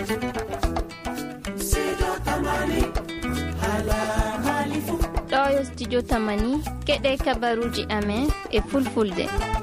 ɗo studio tamani keɗe kabaruji amen e fulfulde.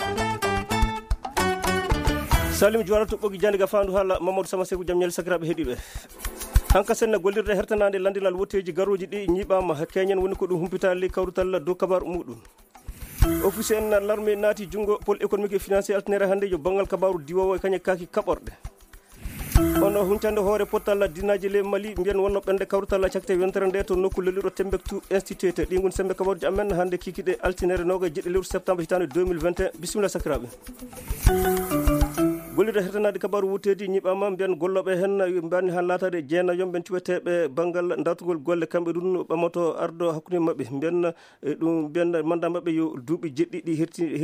salim joara to ɓogi jande ga fandu haala mamadou sama sekou jam ñal sakiraɓe heeɗiɓe hanka senna gollirde hertanade landinal wotteji garoji ɗi ñiɓama keñen woni ko ɗum humpitali kawrutal dow kabaru muɗum. officier en l'armée naati jungo pôle économique et financier altinere hannde yo banggal kabaru diwowo e kañe kaki kaɓorɗe ono huncande hoore pottal dinaji le Mali mbiyen wonno ɓende kawrutal cakte yontere nde to nokku leliɗo Timbuktu institute ɗingun sembe kabaruji amen hannde kikiɗe altinere noga jeɗɗi lewru septembre hitande 2021 bisimilla sakiraɓe. gollirde hertanade kabaru wutedi ñiɓama mbiyen golloɓe hen mbani han latade jeenayoɓe ɓen cuɓeteɓe banggal dartugol golle kamɓe ɗum ɓamoto ardo hakkude mabɓe mbiyen ɗum mbiyen manda mabɓe yo duuɓi jeɗɗiɗi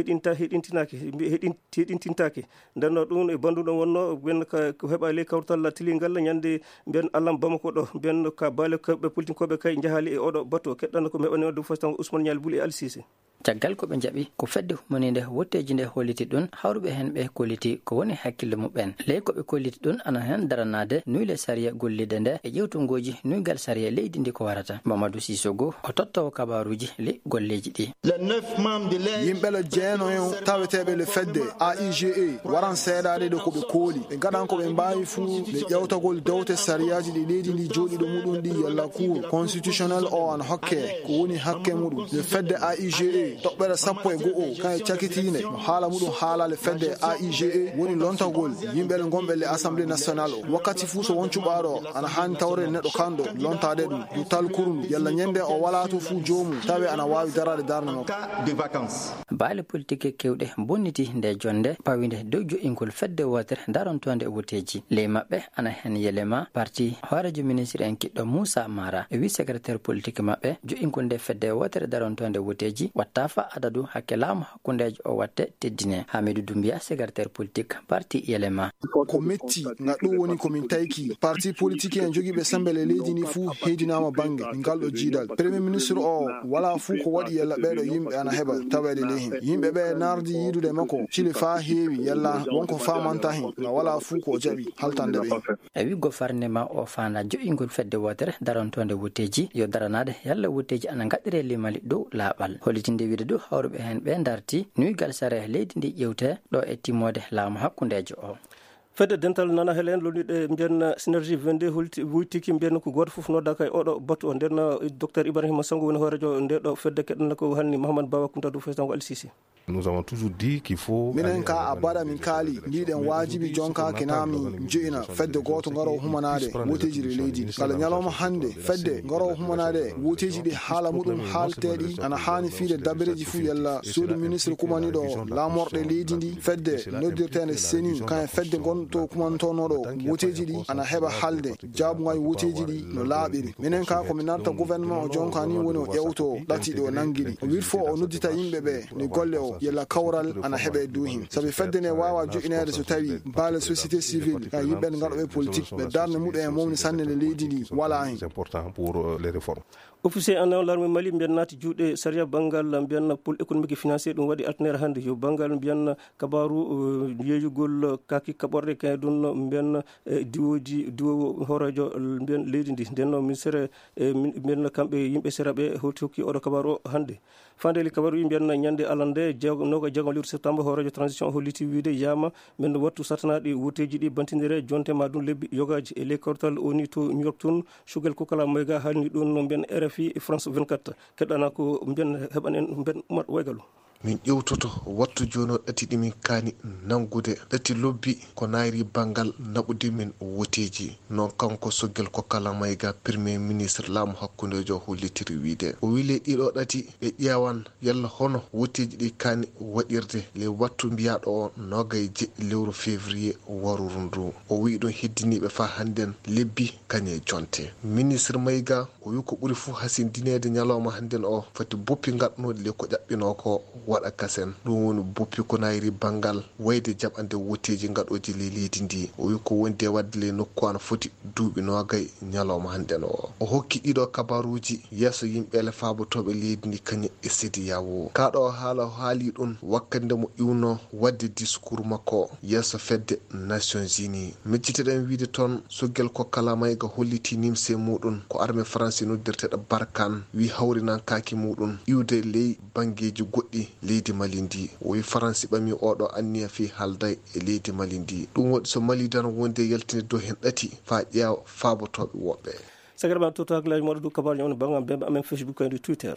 heɗintintaki nden ɗum e banduɗo wonno mbiyen ko heeɓa ley kawrutal tilingal ñande mbiyen allam bamako ɗo mbiyen ka baale koɓe politique kay jahali e oɗo bato keɗɗano ko meɓani wadde fof tan Ousmane Nial Bouli e Ali Cissé. caggal ko ɓe jaɓi ko fedde humanide wotteji nde holliti ɗum hawruɓe hen ɓe kolliti ko woni hakkille muɓen ley koɓe kolliti ɗum ana hen daranade nuyle saria gollide nde e ƴewtungoji nuygal saria leydi ndi ko warata. Mamadou Sissogo o tottawo kabaruji ley golleji ɗi. yimɓele jeenoyo taweteɓe le fedde AIGE waran seeɗade ɗo koɓe kooli ɓe gaɗan koɓe mbawi fuu ɓe ƴewtagol dewte sariyaji ɗi leydi ndi jooɗiɗo muɗum ɗi yalla cour constitutionnel o an hokke ko woni hakke muɗum le fedde AIGE toɓɓere 14 kan cakitine no haala muɗum haalale fedde AIGE woni lontagol yimɓele gonɓe le assemblée nationale o wakkati fuu so won cuɓaɗo ana hani tawre neɗɗo kanɗo lontade ɗum du tal kurnu yalla ñande o wala to fuu jomum tawi ana wawi darade darde makko. baale politique kewɗe bonniti nde jonde pawide dow joƴingol fedde wotere darontonde woteji ley mabɓe ana hen yelema parti hoorejo ministre en kiɗɗo Moussa Mara e vice secrétaire politique mabɓe joƴingol nde fedde wotere darontonde woteji watta fa adadu hakke laamu hakkundejo o watte teddine. Hamidou Doumbia secrétaire politique parti yelema ko metti nga ɗum woni komin tayki parti politique en jogiiɓe sembele leydi ni fuu heydinama bange ngal ɗo jiidal premier ministre o wala fuu ko waɗi yalla ɓeɗo yimɓe ana heɓa tawede ley hen yimɓe ɓe nardi yiidude makko cili fa heewi yalla wonko famanta hen nga wala fuu ko jaɓi haltande ɓe. e wi gouvernement o fanda joƴingol fedde wotere darontonde woteji yo daranade yalla woteji ana gaɗire limali dow laaɓal hollitinde wiide dow hawruɓe hen ɓe darti nuygal sare leydi ndi ƴewte ɗo e timmode laamu hakkundejo o. fedde dental nana helen loniɗe mbiyen synergie 22 wuytiki mbiyen ko goto foof nodda kay oɗo batu o nden docteur Ibrahima Sango woni hoorejo nde ɗo fedde keɗɗana ko hanni Mouhamadou Baba Kounta do président Ali Cissé. Nous avons toujours dit qu'il faut minen ka a baɗa min kaali mbiɗen wajibi jonka kinami joƴina fedde goto ngaro humanade woteji ɗi leydi kala ñalawma hande fedde ngaro humanade woteji ɗi haala muɗum haalteɗi ana hani fiide dabareji fuu yalla suudu ministre kumaniɗo lamorɗe leydi ndi fedde noddirtede seni kan fedde gonto kumantonoɗo woteji ɗi ana heɓa halde jabugal woteji ɗi no laaɓiri minen ka komi narta gouvernement o jonka ni woni o ƴewto ɗatiɗi o nanguiɗi o wiit fo o noddita yimɓeɓe ni golle o yalla kawral ana heɓe dow hin saabi fedde ne wawa joƴinede so tawi baale société civile ka yimɓe gaɗoɓe politique ɓe darde muɗum e mawni sanne le leydi ndi wala hen. C'est important pour les réformes. officier en l'armée Mali mbiyen naati juuɗe saria banggal mbiyen pôle économique et financier ɗum waɗi altinere hannde yo banggal mbiyen kabaru yeeyugol kaki kaɓorɗe kay ɗum mbiyen diwowo hoorejo mbiyen leydi ndi nden no ministére mbiyen kamɓe yimɓe seraɓe hokki oɗo kabaru o hannde fandeli kabaru wi mbiyen ñande alande noga jegom lewru septembre hoorejo transition o holliti wiide yama min wattu satanaɗi woteji ɗi bantidire jonte ma ɗum lebbi yogaji e ley kawtal oni to New York tun sugel kokala moyga halni ɗum no mbiyen RFI France 24 keɗɗana ko mbiyen heɓan en mbiyen Oumar Waygalu. min ƴewtoto wattu joni o ɗati ɗimin kaani nangude ɗati lobbi ko nairi bangal naɓude min woteji noon kanko soggel kokala mayga premier ministre laamu hakkundejo hollitiri wiide o wile ɗiɗo ɗati ɓe ƴeewan yalla hono woteji ɗi kaani waɗirde le wattu mbiyaɗo o nogay jeɗɗi lewru février waruru ndu o wi ɗum heddiniɓe fa hannden lebbi kañe jonte ministre mayga o wi ko ɓuuri fo hasindinede ñalawma hannden o fati boppi gaɗnoɗe le ko ƴaɓɓino ko waɗa kasen ɗum woni boppi ko nayri bangal wayde jaɓande woteji gaɗoji le leydi ndi o wi ko wondi e wadde le nokku ana foti duuɓi nogay ñalawma hannden o hokki ɗiɗo kabaruji yeeso yimɓele faabotoɓe leydi ndi kañum e sidi yawo kaɗo haala haali ɗum wakkande mo iwno wadde discours makko yeeso fedde Nations Unies mejjiteɗen wiide toon suggel ko kalamayga holliti nimse muɗum ko armée français noddirteɗo Barkhane wi hawrinan kaki muɗum iwde ley bangeji goɗɗi leydi Mali ndi o wi France ɓami oɗo anniya fi halday e leydi Mali ndi ɗum waɗi so Mali dan wonde yaltine dow hen ɗati fa ƴeewa faabotoɓe woɓɓe sagarma to taklaji moɗo du kabaru on bangam be amen Facebook e Twitter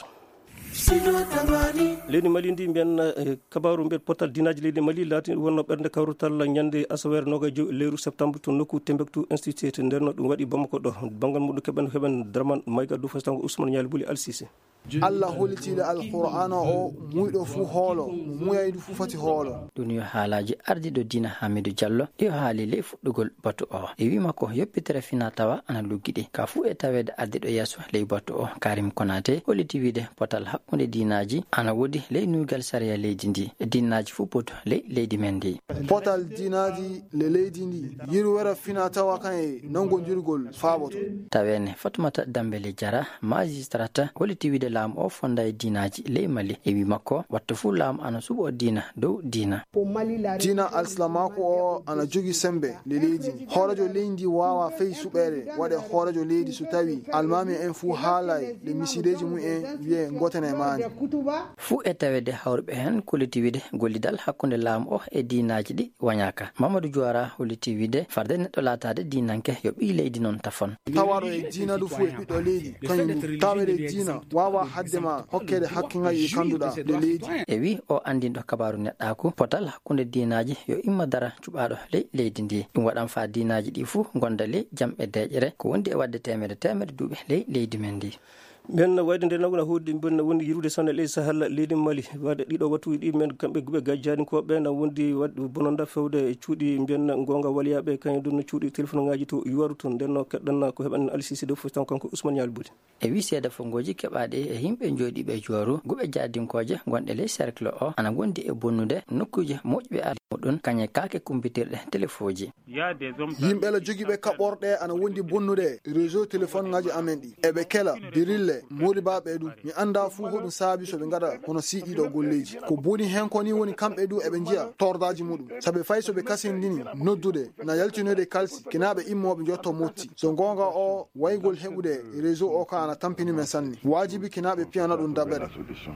leydi Mali ndi mbiyen kabaru mbiyat potal dinaji leydi Mali laati wonno ɓernde kawrutal ñande asawere noga jow lewru septembre to nokku Timbuktu institute nderno ɗum waɗi Bamako ɗo bangal muɗum keɓen Dramane Mayga du fastango Ousmane Niali Bouli Al-Sisi Allah hollitiɗe alqur'ana o muyɗo fuu hoolo muyaydu fuu fati hoolo ɗum yo haalaji ardiɗo dina Hamidou Diallo ɗi o haali ley fuɗɗugol batu o e wima ko yoppitere fina tawa ana luggiɗi ka fuu e tawede ardiɗo yeeso ley batu o Karim Konaté holliti wiide potal hakkude dinaji ana woodi ley nuygal sariya leydi ndi e dinaji fuu poto ley leydi men ndi potal dinaji le leydi ndi yirwere fina tawa kan e nangodirgol faaboto tawene Fatoumata Dambele Diarra magistrate holliti wiide laamu o fonda e dinaji ley Mali e wi makko watta fu laamu ana suɓo dina dow dina dina alslamako o ana jogi sembe le leydi hoorejo leydi wawa fey suɓere waɗe hoorejo leydi so tawi almami en fuu haalay le misideji mum en wiye gotene mani fuu e tawede hawrɓe hen kolliti wiide gollidal hakkude laamu o e dinaji ɗi wañaka Mamadou Diawara holliti wiide farde neɗɗo laatade dinanke yo ɓi leydi noon tafon tawaɗo e dina du fuu e ɓiɗɗo leydi kañum tawede dina wawa haddema hokkede hakkiŋaji ɗi kanduɗa de leydi e wi o andinɗo kabaru neɗɗaku potal hakkude dinaji yo imma dara cuɓaɗo ley leydi ndi ɗum waɗan fa dinaji ɗi fuu gonda ley jamɓe deƴere ko wondi e wadde temedde duuɓi ley leydi men ndi men wayde nde naguna huudi ben wondi yirude sanne ley sahal leydi Mali wadde ɗiɗo wattuji ɗi men kamɓe guɓe gajjani koɓe na wondi wadde bononda fewde e cuuɗi mbiyen gonga waliyaɓe kañum ɗum no cuuɗi téléphone ngaji to yuwaru to nden no keɗɗan ko heɓan Al-Sisi de fof tan kanko Ousmane Niali Bouli e wi seeda fongoji keɓaɗe e yimɓe jooɗiɓe juwaru guɓe jadinkoje gonɗe ley cercle o ana wondi e bonnude nokkuje moƴƴuɓe ardi muɗum kañe kaake kumbitirɗe téléphone ji yimɓele joguiɓe kaɓorɗe ana wondi bonnude réseau téléphone ngaji amen ɗi eɓe kela birille modibaɓe ɗum mi anda fuu hoɗum saabi soɓe gaɗa hono siɗiɗo golleji ko boni hen ko ni woni kamɓe ɗu eɓe jiya tordaji muɗum saabi fay soɓe kasindini noddude na yaltinoyde kalsi kinaɓe immoɓe jotto motti so gonga o waygol heɓude réseau o ka ana tampini men sanni wajibi kinaɓe piyana ɗum daɓɓere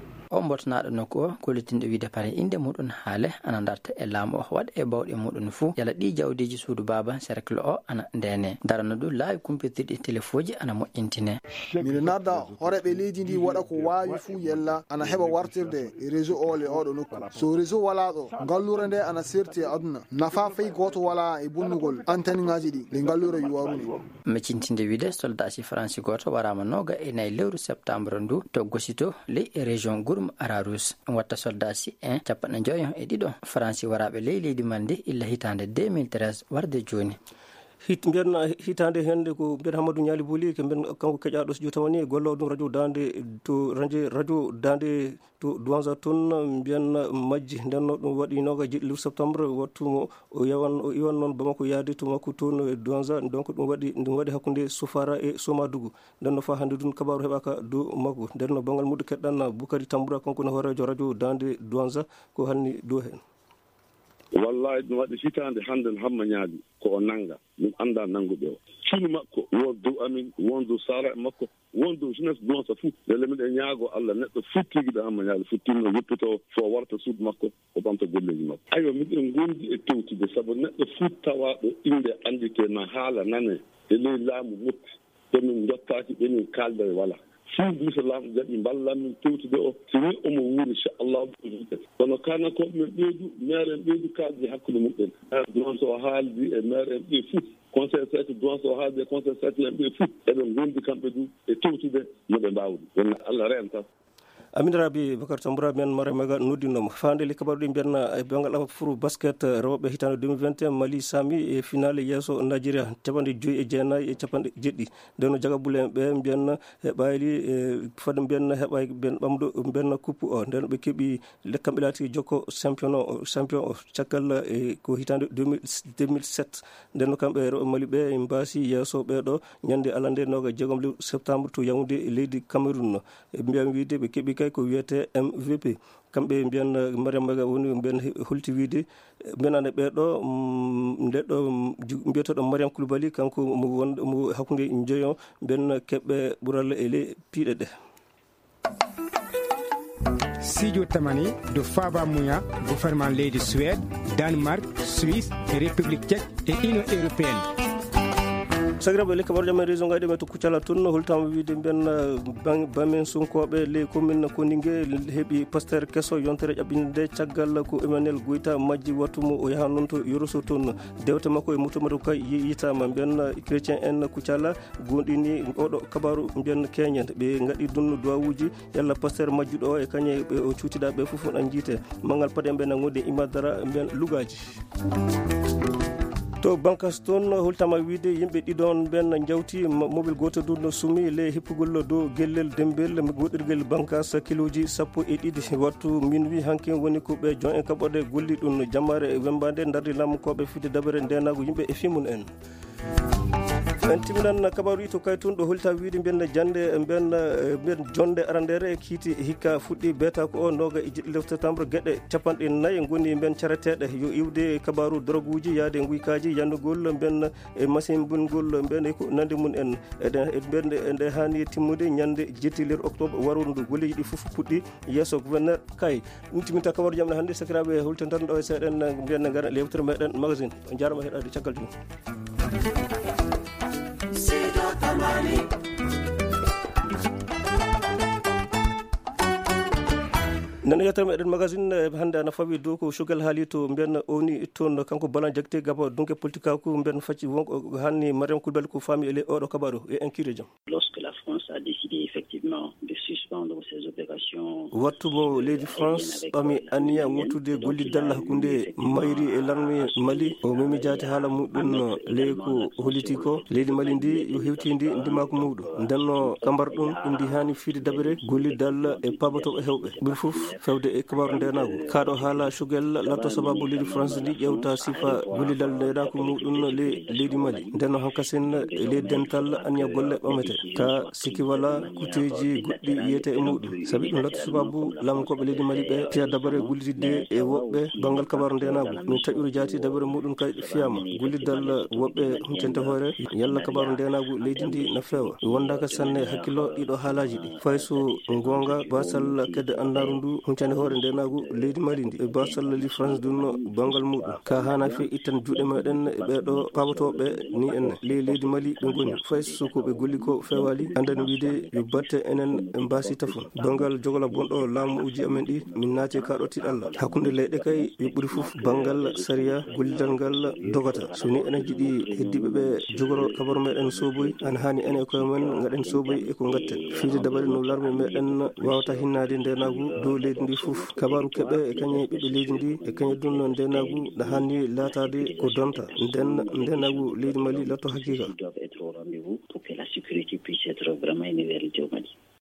o mbotanaɗo nokku o kollitinɗo wiide pare inde muɗum haale ana darta e laamu o waɗa e bawɗe muɗum fuu yala ɗi jawdiji suudu baba cercle o ana ndene darano ɗum laawi kumpitirɗi téléphone ji ana moƴƴintine miɗo nadda horeɓe leydi ndi waɗa ko wawi fuu yella ana heɓa wartirde réseau o le oɗo nokku so réseau walaɗo ngallure nde ana serti e aduna nafa fey goto wala e bonnugol antenne ngaji ɗi le ngallure yuwaruni meccintinde wiide soldat si France goto warama noga e nayi lewru septembre ndu to Gosito ley région Gourum Ararus watta soldat si 1 capanɗe joyon e ɗiɗo France waraɓe ley leydi mande illa hitande 2013 warde joni mbiyen hitande hende ko mbiyen Hamadou Niali Bouli ko mbiyen kanko keƴaɗo so jotama ni gollowo ɗum radio dande to radio dande to Douanza toon mbiyen majji ndenno ɗum waɗi noga jeɗɗi septembre wattumo o iwan noon Bamako yaade to makko toon e Douanza donc ɗum waɗi hakkude Sofara e Somadougou ndenno fa hande ɗum kabaru heɓaka dow makko ndenno banggal muɗum keɗɗan Boukary Tamboura kanko no horejo radio dande Douanza ko hanni dow hen wallahi ɗum waɗi hitande hande hamma ñaadi ko o nanga min anda nanguɓe o cuuni makko won dow amin won dow sara e makko won dow jeunesse Douanza fuu lele miɗen ñaago Allah neɗɗo futtigiɗo hamma ñaadi futtinno yeppito fo warta suudu makko o ɓamta golleji makko aywa miɗen gondi e tewtude saabu neɗɗo fuu tawaɗo inde andite na haala nane e ley laamu mutti komin dottaki ɓemin kalda e wala fuu misalam jaɓi mballanmin tewtude o si wi omo wuuri inchallah kono kanakoɓe men ɓeydu maire en ɓeydu kalde hakkude muɗen Douanza o haaldi e maire en ɓe fuu conseil cercle Douanza o haaldi e conseil cercle en ɓe fuu eɓe gondi kamɓe du e tewtude noɓe mbawdi wonna Allah reen tan Aminirabi Bakar Tambura men mare maga noddinom fande le kabaru mbianna e bangal afro basket rewbe hitande 2021 Mali sami e finale yeso Nigeria capande joyi e jeenayi e capande jeddi deno jagabule be mbianna e bayli fadde mbianna hebay ben bamdo mbianna coupe o den be kebi le kambe lati jokko champion cakal e ko hitande 2007 den kambe Mali be mbasi yeso be do nyande alande noga jegom septembre to Yaoundé leydi Cameroun e mbiam wiide be kebi kay ko wiyete MVP kambe mbian Mariam Maga woni ben hulti wiide benane be do leddo mbiato Mariam Koulibaly kanko mo hakunde njeyon ben kebbe bural ele piide de Sidio Tamani do Faba Mouya gouvernement leydi Suède Danemark Suisse République tchèque et Union européenne sagrabe le kabar jam région ngade meto kucala tun hultam wiide ben bamen sunkobe le commune ko ninge hebi pasteur kesso yontere jabinde caggal ko Emmanuel Goita majji watumo o yaha non to yoroso ton dewte makko e mutumado kay yitama ben chrétien en kucala gondini odo kabaru ben Kenya be ngadi dunno duwawuji yalla pasteur majjudo e kanye be o ciutida be fufun an jite mangal pade ben ngode imadara ben lugaji to bankas ton hultama wiide yimbe didon ben jawti mobile goto dunno sumi le hippugol do gellel dembel godirgel bankas kiloji sappo e didi wattu minwi hanke woni ko be jon en kabode golli dun jamare wembande dardi lam ko be fide dabere denago yimbe e fimun en timinan kabaru to kaytun do hulta wiide ben jande ben jonde arandere kiti hikka fuddi beta ko noga e jiddi septembre gede capande nayi ngoni ben caratede yo iwde kabaru droguji yaade nguykaaji yandugol ben e machine bungol ben ko nande mun en ben ende hani timmude nyande jettilir octobre warundu golli di fufu puddi yeso gouverneur kay timinta kabaru jamna hande sakrabe hultan tan do e seden ben ngara lewtere meden magazine on jarama hedade cakal dum nana yatam eden magazine hande ana fawi do ko sugal halito ben oni ton kanko balan jagte gaba donc politika ko ben facci wonko hanni Mariam Koulibaly ko fami ele odo kabaru e enkire jam lorsque la France a décidé effectivement de suspendre ses opérations wattumo leydi France bami aniya wotude golli dalla hakunde mayri e larmi Mali o mimi jati hala mudun le ko politiko leydi Mali ndi yo hewtindi ndimako mudu denno kambar dum indi hani fiide dabere golli dalla e pabato e hewbe bir fof fewde e kabaru ndenago kaado hala sugel latto sababu leydi France ndi ƴewta sifa golli dal ndenako mudun leydi Mali denno hankasen le dental aniya golle bamete ka siki wala kuteji guddi yete e mudum sabi dum latto sababu lamkobe leydi Mali be fiya dabare gullitide e wobbe bangal kabaru ndenago min tajuru jati dabare mudum kay fiyama golli dal wobbe huntente hoore yalla kabaru ndenago leydi ndi na fewa wondaka sanne hakkilo dido halaji di fayso gonga basal kedde andarundu huntene hoore ndenago leydi Mali ndi e basal li France dunno bangal mudum ka hana fe itan juude meden be do pabotobe ni en leydi Mali be goni fayso ko be golli ko fewali andani wiide yo batte enen mbasi tafon bangal jogola bondo lamu uji amen di min naati ka do tidalla hakunde leyde kay yo buri fuf bangal sariya gollidal ngal dogata soni enen jidi heddibe be jogoro kabaru meden soboy an hani ene ko men ngaden soboy e ko ngatten fiide dabare no larme meden wawta hinnade ndenagu do leydi ndi fuf kabaru kebe e kanye bibe leydi ndi e kanye dunno ndenagu da hanni latade ko donta ndenagu leydi Mali latto hakika doivent être au rendez-vous pour que la sécurité puisse être vraiment une réalité au Mali.